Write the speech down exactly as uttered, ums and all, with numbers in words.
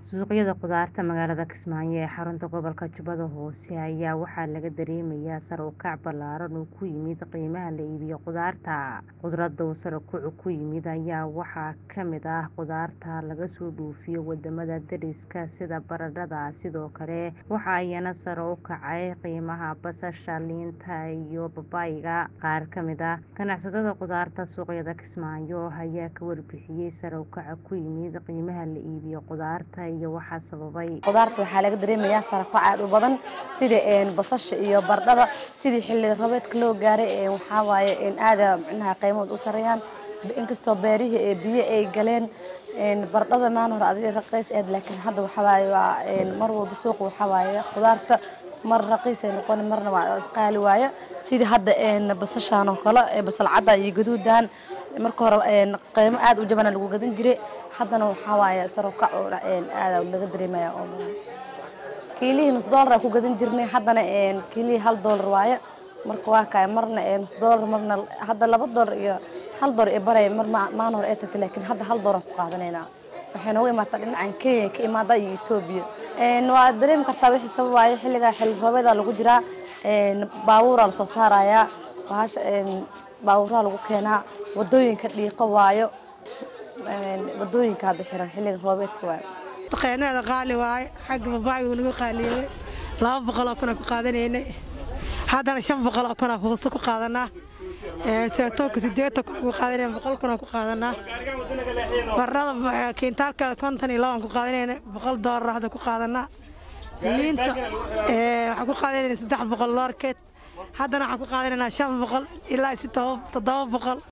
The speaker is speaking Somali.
Suuqyada khudaarta magaalada Kismaayo ee xarunta gobolka Jubbada Hoose ayaa waxaa laga dareemayaa sare u kac ballaaran oo ku yimid qiimaha la iibiyo khudaarta. Khudradda uu sare u kacu ku yimid ayaa waxaa ka mid ah khudaarta laga soo dhoofiyo wadamada deriska sida baradhada. Sidoo kale waxa ayana sare u kacay qiimaha basasha, liinta iyo babaayga. Qaar ka mid ah ganacsatada khudaarta suuqyada Kismaayo ayaa ka warbixiyay sare u kaca ku yimid qiimaha la iibiyo khudaarta iyo waxa sababay. Khudaarta waxaa laga dareemayaa sare u kac aad u badan sida een basasha iyo baradhada sidii xilli roobaadka loo gaaray ee waxa waaye in aad macnaha qiimaha u sareeyaan inkastoo beerihii ee biyo ay galeen een baradhada maan hore adiga raqiis aad laakiin hadda waxa waaye waa een mar walba suuq waxa waaye khudaarta mar raqiis ay noqon marna waa qaali waaye sidii hadda een basashaan oo kale ee basal cadda iyo gaduudan marka hore een qiimo aad u jaban lagu gadan jiray haddana waxa waaye sare u kac oo een aad laga dareemayaa oo kiilihii nus dollar ku gadan jirnay haddana een kiilihii hal dollar waaye marka waa kay marna ee nus dollar marna hadda laba dollar iyo hal dollar ee baray mar maan hore ee tagtay laakiin hadda hal dollar ku qaadanayna waxayna u imaataa dhinacan Kenya ka imaada iyo Ethiopia een waa dareem kartaa wixii sababay xilliga xilli roobaadka lagu jiraa een baabuur la soo saaraya baasha een baabuur lagu keenaa wadooyinka dhiiqo waayo een wadooyinka hadda xiran xilliga roobaadka waayo qiimaha qaali waaye xagga babaayga nagu qaaliyay laba boqol oo kun ku qaadanayna haddana shan boqol oo kun fuusto ku qaadanaa ee seetoka sideed kun ku qaadanayna boqol kun ku qaadanaa barada kiintaalka konton iyo laba ku qaadanayna boqol dollar hadda ku qaadanaa liinta ee waxa ku qaadanayna saddex boqol loorkeed haddana waxa ku qaadanayna shan boqol ilaa todoba boqol